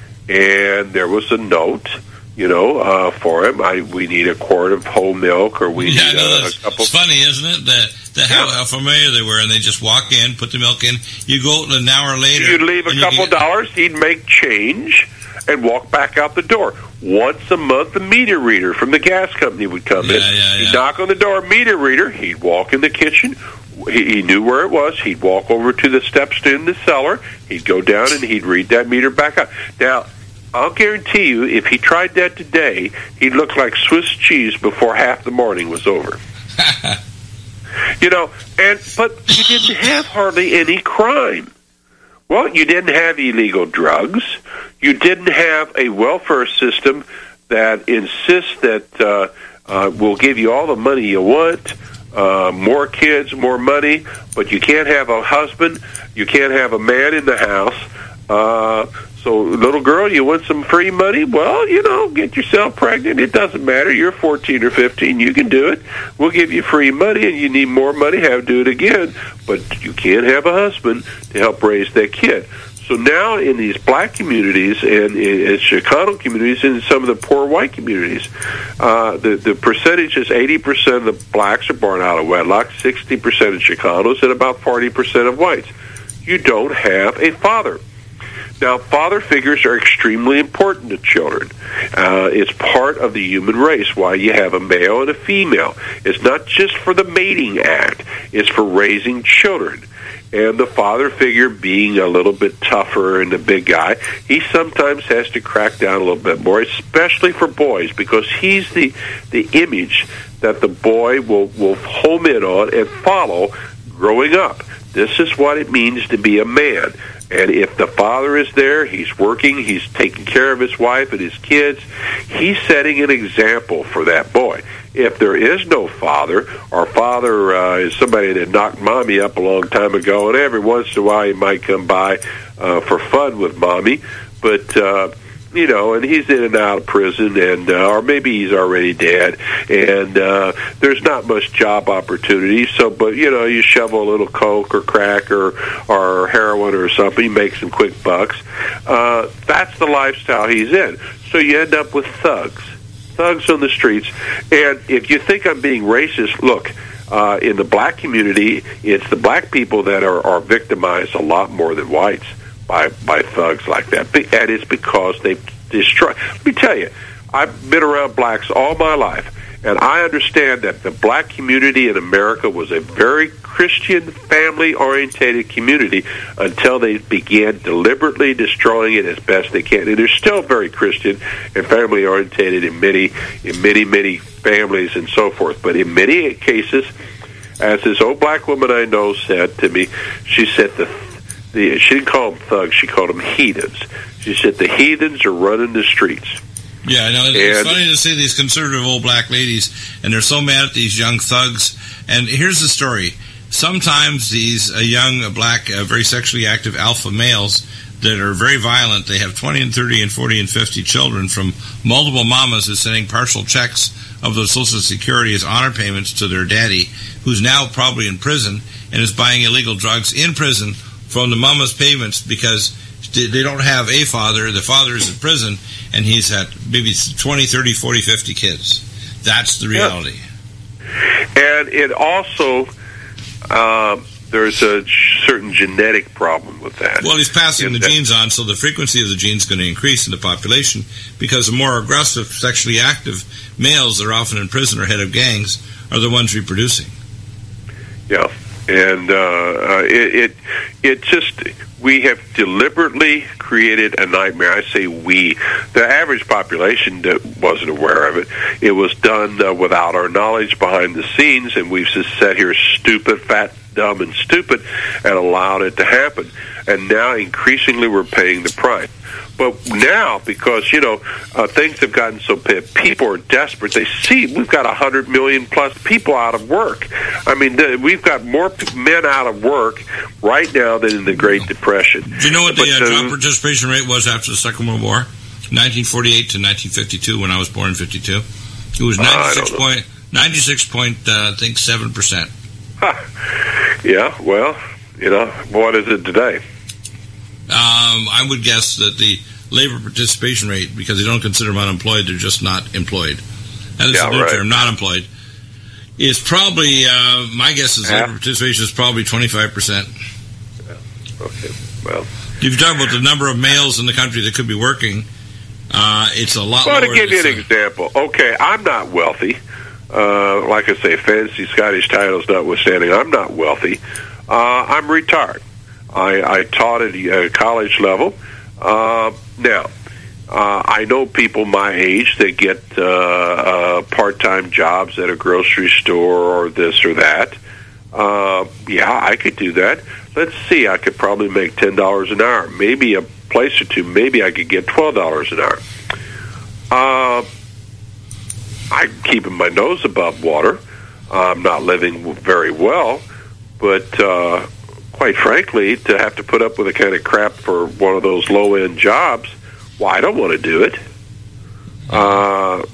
and there was a note, you know, uh, for him. I, we need a quart of whole milk, or we yeah, need no, a, a couple. It's funny, isn't it, that, that how, how familiar they were, and they just walk in, put the milk in, you go an hour later. You'd leave a couple get... dollars, he'd make change, and walk back out the door. Once a month, the meter reader from the gas company would come yeah, in. Yeah, he'd yeah. knock on the door, meter reader. He'd walk in the kitchen. He, he knew where it was. He'd walk over to the steps in the cellar. He'd go down and he'd read that meter back up. Now, I'll guarantee you, if he tried that today, he'd look like Swiss cheese before half the morning was over. You know, and but you didn't have hardly any crime. Well, you didn't have illegal drugs. You didn't have a welfare system that insists that uh, uh, we'll give you all the money you want, uh, more kids, more money, but you can't have a husband, you can't have a man in the house. Uh, so, little girl, you want some free money? Well, you know, get yourself pregnant. It doesn't matter. You're fourteen or fifteen. You can do it. We'll give you free money, and you need more money, have do it again. But you can't have a husband to help raise that kid. So now in these black communities and in Chicano communities and in some of the poor white communities, uh, the, the percentage is eighty percent of the blacks are born out of wedlock, sixty percent of Chicanos, and about forty percent of whites. You don't have a father. Now, father figures are extremely important to children. Uh, it's part of the human race, why you have a male and a female. It's not just for the mating act. It's for raising children. And the father figure being a little bit tougher and the big guy, he sometimes has to crack down a little bit more, especially for boys, because he's the, the image that the boy will, will home in on and follow growing up. This is what it means to be a man. And if the father is there, he's working, he's taking care of his wife and his kids, he's setting an example for that boy. If there is no father, or father uh, is somebody that knocked mommy up a long time ago, and every once in a while he might come by uh, for fun with mommy, but uh, you know, and he's in and out of prison, and uh, or maybe he's already dead, and uh, there's not much job opportunity. So, but you know, you shovel a little coke or crack or or heroin or something, you make some quick bucks. Uh, that's the lifestyle he's in. So you end up with thugs, thugs on the streets. And if you think I'm being racist, look. Uh, in the black community, it's the black people that are, are victimized a lot more than whites by by thugs like that, and it's because they destroy. Let me tell you, I've been around blacks all my life, and I understand that the black community in America was a very Christian, family-orientated community until they began deliberately destroying it as best they can. And they're still very Christian and family-orientated in many, in many, many families and so forth. But in many cases, as this old black woman I know said to me, she said the, the she didn't call them thugs, she called them heathens. She said the heathens are running the streets. Yeah, I know. It's and, funny to see these conservative old black ladies, and they're so mad at these young thugs. And here's the story. Sometimes these uh, young uh, black, uh, very sexually active alpha males that are very violent, they have twenty and thirty and forty and fifty children from multiple mamas who's sending partial checks of their Social Security as honor payments to their daddy, who's now probably in prison and is buying illegal drugs in prison from the mama's payments because they don't have a father. The father is in prison, and he's at maybe twenty, thirty, forty, fifty kids. That's the reality. Yeah. And it also... Uh, there's a certain genetic problem with that. Well, he's passing the genes on, so the frequency of the genes is going to increase in the population because the more aggressive, sexually active males that are often in prison or head of gangs are the ones reproducing. Yeah, and uh, uh, it, it it just, we have deliberately created a nightmare. I say we. The average population that wasn't aware of it. It was done uh, without our knowledge behind the scenes, and we've just sat here stupid, fat, dumb, and stupid, and allowed it to happen. And now, increasingly, we're paying the price. But now, because, you know, uh, things have gotten so bad, people are desperate. They see we've got one hundred million plus people out of work. I mean, th- we've got more p- men out of work right now than in the Great Depression. Do you know what the but, uh, uh, job participation rate was after the Second World War? nineteen forty-eight to nineteen fifty-two, when I was born in fifty-two. It was ninety-six uh, point, ninety-six point, uh, I think, seven percent. Huh. Yeah, well, you know, what is it today? Um, I would guess that the labor participation rate, because they don't consider them unemployed, they're just not employed. That is yeah, the new right. term, not employed. Is probably, uh, my guess is labor participation is probably twenty-five percent. Yeah. Okay, well. If you talk about the number of males in the country that could be working, uh, it's a lot well, lower. Well, to give you an example, okay, I'm not wealthy. Uh, like I say, fancy Scottish titles notwithstanding, I'm not wealthy. Uh, I'm retired. I, I taught at a college level. Uh, now, uh, I know people my age that get uh, uh, part-time jobs at a grocery store or this or that. Uh, yeah, I could do that. Let's see, I could probably make ten dollars an hour. Maybe a place or two, maybe I could get twelve dollars an hour. Uh, I'm keeping my nose above water. I'm not living very well, but... Uh, quite frankly, to have to put up with the kind of crap for one of those low-end jobs, well, I don't want to do it. Uh,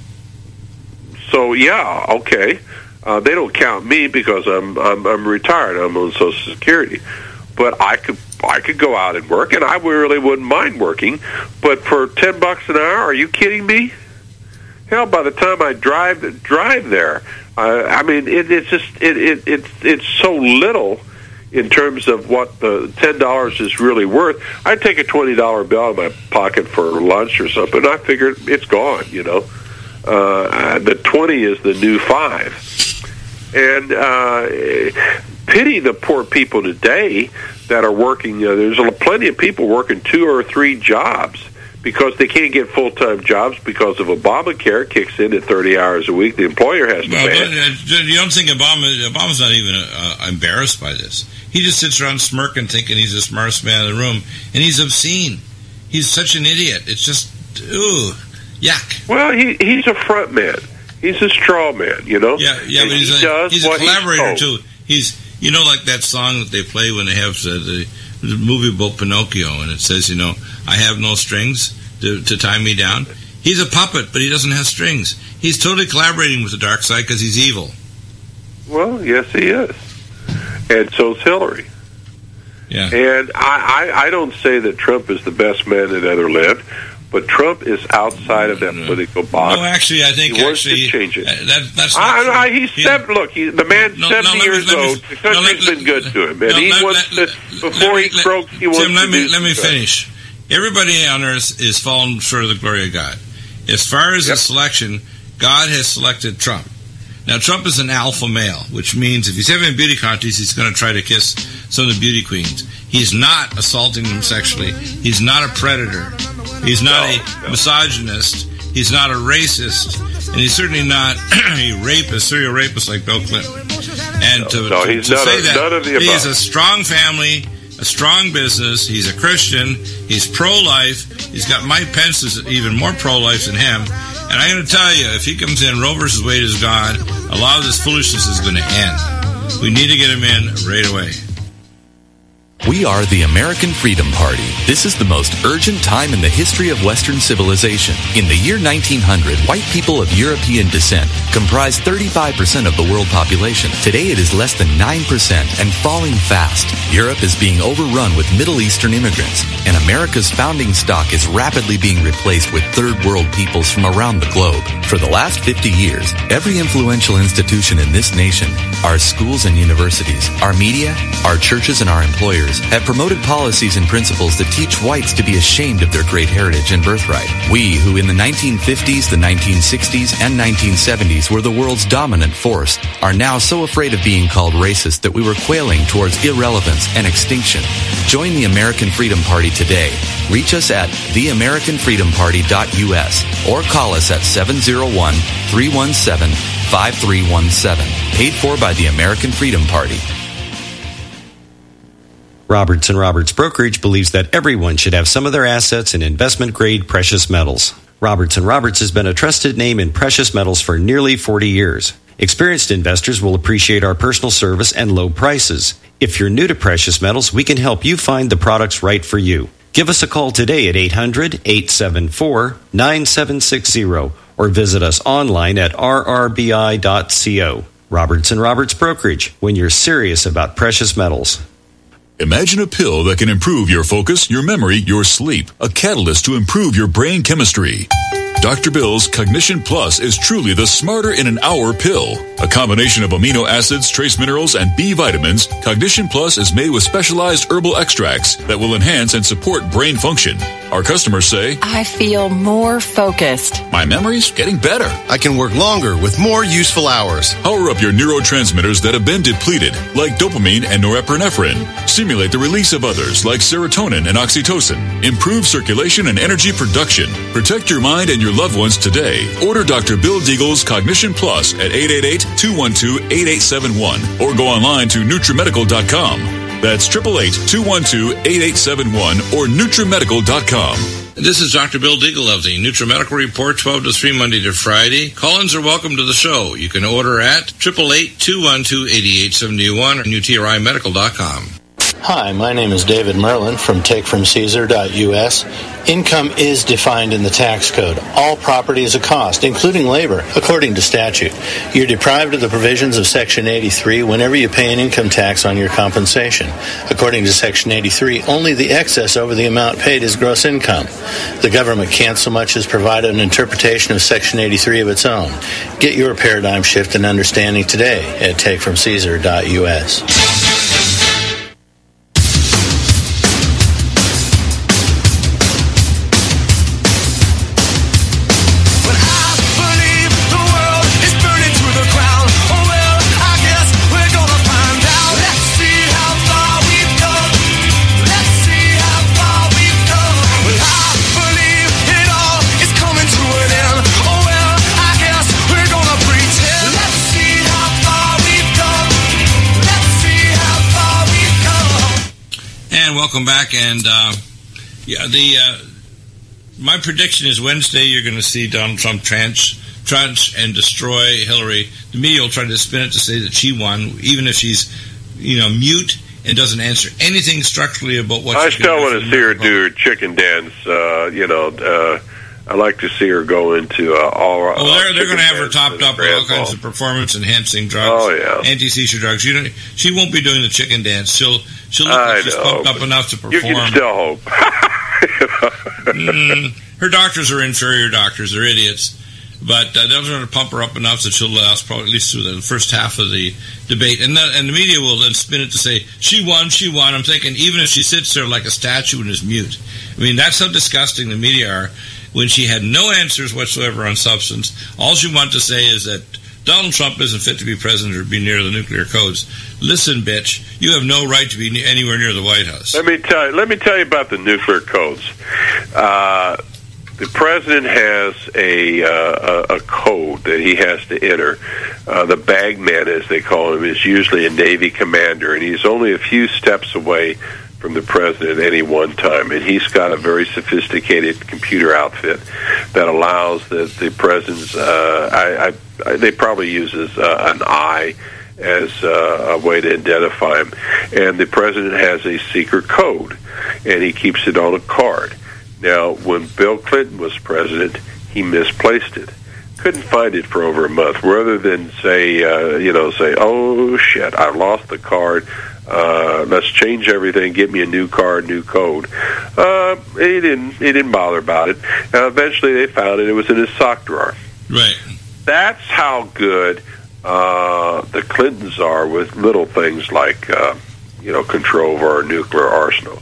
so, yeah, okay. Uh, they don't count me because I'm, I'm I'm retired. I'm on Social Security. But I could I could go out and work, and I really wouldn't mind working. But for ten bucks an hour, are you kidding me? Hell, by the time I drive drive there, uh, I mean, it, it's just it, it it's it's so little in terms of what the ten dollars is really worth. I take a twenty dollar bill out of my pocket for lunch or something, and I figure it's gone, you know. Uh, the twenty is the new five. And uh, pity the poor people today that are working. Uh, there's plenty of people working two or three jobs because they can't get full-time jobs because of Obamacare kicks in at thirty hours a week. The employer has to well, pay but, uh, you don't think Obama, Obama's not even uh, embarrassed by this. He just sits around smirking, thinking he's the smartest man in the room, and he's obscene. He's such an idiot. It's just, ooh, yuck. Well, he he's a front man. He's a straw man, you know? Yeah, yeah, and but he's he a, he's a collaborator, he's too. He's, you know, like that song that they play when they have the, the, the movie about Pinocchio, and it says, you know, I have no strings, to, to tie me down. He's a puppet, but he doesn't have strings. He's totally collaborating with the dark side because he's evil. Well, yes, he is. And so's Hillary. Yeah. And I, I, I don't say that Trump is the best man that ever lived, but Trump is outside of that no, political box. No, actually, I think he wants actually, to change it. Uh, that, that's not I, true. I, he's he, seven, look, he, the man's no, seventy no, years me, old. Me, the country's no, been good to him, and no, he let, wants let, to. Before me, he croaks, he wants Tim, let to me do let me stuff. finish. Everybody on earth is fallen short of the glory of God. As far as yep. the selection, God has selected Trump. Now, Trump is an alpha male, which means if he's having a beauty contest, he's going to try to kiss some of the beauty queens. He's not assaulting them sexually. He's not a predator. He's not no, a no. misogynist. He's not a racist. And he's certainly not a rapist, serial rapist like Bill Clinton. And no, to, no, to, he's to none say of, that none of the he has above. a strong family, a strong business, he's a Christian, he's pro-life, he's got Mike Pence is even more pro-life than him. And I'm going to tell you, if he comes in, Roe versus Wade is gone, a lot of this foolishness is going to end. We need to get him in right away. We are the American Freedom Party. This is the most urgent time in the history of Western civilization. In the year nineteen hundred, white people of European descent comprised thirty-five percent of the world population. Today it is less than nine percent and falling fast. Europe is being overrun with Middle Eastern immigrants, and America's founding stock is rapidly being replaced with third world peoples from around the globe. For the last fifty years, every influential institution in this nation, our schools and universities, our media, our churches, and our employers have promoted policies and principles that teach whites to be ashamed of their great heritage and birthright. We, who in the nineteen fifties, the nineteen sixties, and nineteen seventies were the world's dominant force, are now so afraid of being called racist that we were quailing towards irrelevance and extinction. Join the American Freedom Party today. Reach us at the american freedom party dot u s or call us at seven oh one, three one seven, five three one seven. Paid for by the American Freedom Party. Roberts and Roberts Brokerage believes that everyone should have some of their assets in investment-grade precious metals. Roberts and Roberts has been a trusted name in precious metals for nearly forty years. Experienced investors will appreciate our personal service and low prices. If you're new to precious metals, we can help you find the products right for you. Give us a call today at eight hundred, eight seven four, nine seven six zero or visit us online at r r b i dot co. Roberts and Roberts Brokerage, when you're serious about precious metals. Imagine a pill that can improve your focus, your memory, your sleep. A catalyst to improve your brain chemistry. Doctor Bill's Cognition Plus is truly the smarter in an hour pill. A combination of amino acids, trace minerals, and B vitamins, Cognition Plus is made with specialized herbal extracts that will enhance and support brain function. Our customers say, I feel more focused. My memory's getting better. I can work longer with more useful hours. Power up your neurotransmitters that have been depleted, like dopamine and norepinephrine. Stimulate the release of others, like serotonin and oxytocin. Improve circulation and energy production. Protect your mind and your loved ones today. Order Doctor Bill Deagle's Cognition Plus at eight eight eight, two one two, eight eight seven one or go online to nutrimedical dot com. That's eight eight eight, two one two, eight eight seven one or nutrimedical dot com. This is Doctor Bill Deagle of the NutriMedical Report, twelve to three, Monday to Friday. Call-ins are welcome to the show. You can order at eight eight eight, two one two, eight eight seven one or nutri medical dot com. Hi, my name is David Merlin from take from caesar dot u s. Income is defined in the tax code. All property is a cost, including labor, according to statute. You're deprived of the provisions of Section eighty-three whenever you pay an income tax on your compensation. According to Section eighty-three, only the excess over the amount paid is gross income. The government can't so much as provide an interpretation of Section eighty-three of its own. Get your paradigm shift and understanding today at take from caesar dot u s. Welcome back, and uh, yeah, the uh, my prediction is Wednesday you're going to see Donald Trump trench, trench and destroy Hillary. The media will try to spin it to say that she won, even if she's, you know, mute and doesn't answer anything structurally about what I she still can do want to see her do her chicken dance. Uh, you know, uh, I like to see her go into uh, all. Well, they're they're going to have her topped up with all kinds of performance-enhancing drugs. Oh yeah, anti-seizure drugs. You don't. She won't be doing the chicken dance. She'll she'll look I like she's know, pumped up enough to perform. You can still hope. mm, her doctors are inferior doctors. They're idiots. But uh, they're going to pump her up enough that she'll last probably at least through the first half of the debate. And, the, and the media will then spin it to say, she won, she won. I'm thinking, even if she sits there like a statue and is mute. I mean, that's how disgusting the media are. When she had no answers whatsoever on substance, all she wanted to say is that Donald Trump isn't fit to be president or be near the nuclear codes. Listen, bitch, you have no right to be anywhere near the White House. Let me tell you, let me tell you about the nuclear codes. Uh, the president has a, uh, a code that he has to enter. Uh, the bagman, as they call him, is usually a Navy commander, and he's only a few steps away from the president at any one time. And he's got a very sophisticated computer outfit that allows the, the president's, uh, I, I, they probably uses uh, an eye as uh, a way to identify him. And the president has a secret code, and he keeps it on a card. Now, when Bill Clinton was president, he misplaced it. Couldn't find it for over a month. Rather than say, uh, you know, say, oh shit, I lost the card. Uh, let's change everything. Give me a new card, new code. Uh, he didn't. He didn't bother about it. And eventually, they found it. It was in his sock drawer. Right. That's how good uh, the Clintons are with little things like, uh, you know, control of our nuclear arsenal.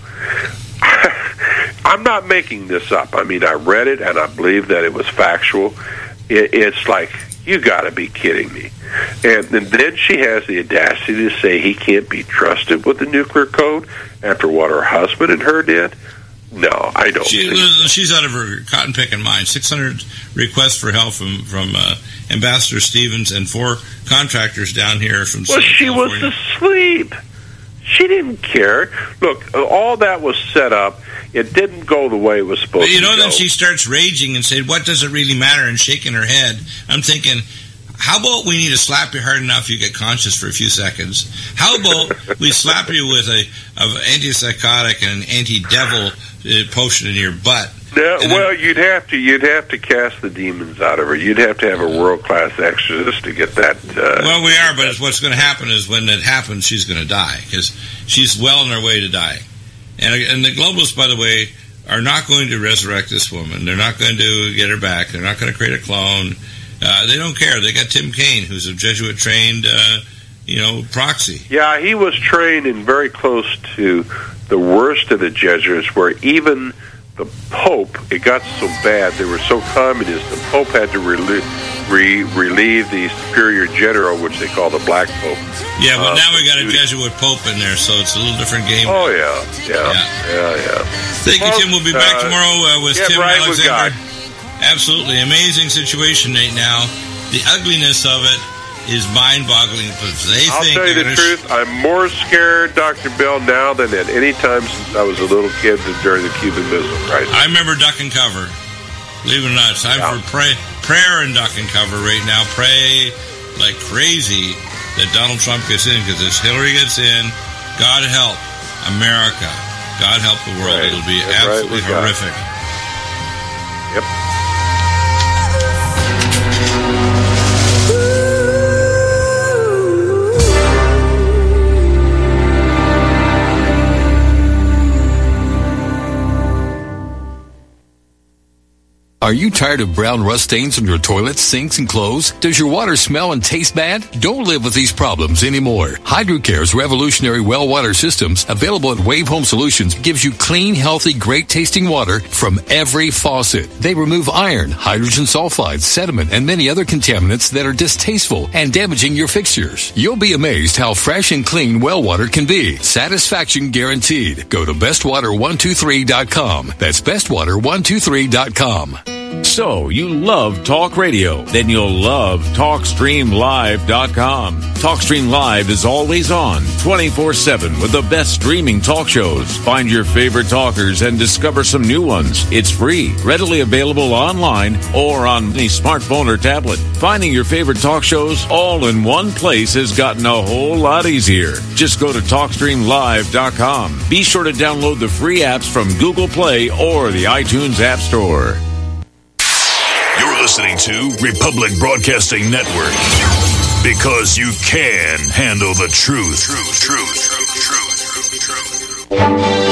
I'm not making this up. I mean, I read it, and I believe that it was factual. It, it's like, you got to be kidding me. And, and then she has the audacity to say he can't be trusted with the nuclear code after what her husband and her did? No, I don't she, think so. She's out of her cotton-picking mind. six hundred requests for help from, from uh, Ambassador Stevens and four contractors down here from Well, Southern she California. was asleep. She didn't care. Look, all that was set up. It didn't go the way it was supposed But you know, to go. then she starts raging and said, what does it really matter, and shaking her head. I'm thinking, how about we need to slap you hard enough you get conscious for a few seconds? How about we slap you with a of antipsychotic and an anti-devil uh, potion in your butt? No, then, well, you'd have to you'd have to cast the demons out of her. You'd have to have a world class exorcist to get that. Uh, well, we are, but what's going to happen is when it happens, she's going to die because she's well on her way to dying. And and the globalists, by the way, are not going to resurrect this woman. They're not going to get her back. They're not going to create a clone. Uh, they don't care. They got Tim Kaine, who's a Jesuit-trained, uh, you know, proxy. Yeah, he was trained in very close to the worst of the Jesuits, where even the Pope, it got so bad, they were so communist, the Pope had to relieve, re- relieve the superior general, which they call the Black Pope. Yeah, but uh, now we got a Jesuit Pope in there, so it's a little different game. Oh, yeah, yeah, yeah, yeah. yeah. Thank well, you, Tim. We'll be back uh, tomorrow uh, with yeah, Tim right, Alexander. Absolutely amazing situation right now. The ugliness of it is mind-boggling. They I'll think tell you the gonna truth. I'm more scared, Doctor Bell, now than at any time since I was a little kid during the Cuban Missile Crisis. I remember duck and cover. Believe it or not, it's time yeah. for pray, prayer and duck and cover right now. Pray like crazy that Donald Trump gets in, because if Hillary gets in, God help America. God help the world. Right. It'll be That's absolutely right, horrific. Yep. Are you tired of brown rust stains on your toilets, sinks, and clothes? Does your water smell and taste bad? Don't live with these problems anymore. HydroCare's revolutionary well water systems, available at Wave Home Solutions, gives you clean, healthy, great-tasting water from every faucet. They remove iron, hydrogen sulfide, sediment, and many other contaminants that are distasteful and damaging your fixtures. You'll be amazed how fresh and clean well water can be. Satisfaction guaranteed. Go to best water one two three dot com. That's best water one two three dot com. So, you love talk radio? Then you'll love talk stream live dot com. TalkStream Live is always on, twenty-four seven, with the best streaming talk shows. Find your favorite talkers and discover some new ones. It's free, readily available online or on any smartphone or tablet. Finding your favorite talk shows all in one place has gotten a whole lot easier. Just go to talk stream live dot com. Be sure to download the free apps from Google Play or the iTunes App Store. You're listening to Republic Broadcasting Network, because you can handle the truth. Truth, truth, truth, truth, truth, truth.